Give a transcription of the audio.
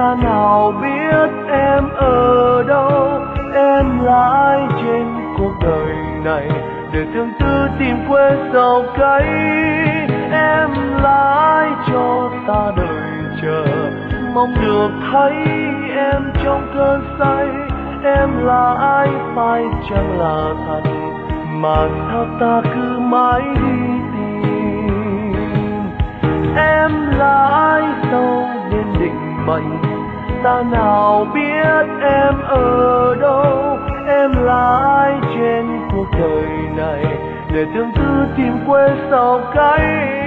ta nào biết em ở đâu, em là ai trên cuộc đời này để thương tư tìm quê sầu cay. Em là ai cho ta đợi chờ, mong được thấy em trong cơn say. Em là ai phải chăng là thật, mà sao ta cứ mãi đi tìm. Em là ai sâu đến định mệnh, ta nào biết em ở đâu. Em là ai trên cuộc đời này để thương tư tìm quê sầu cay.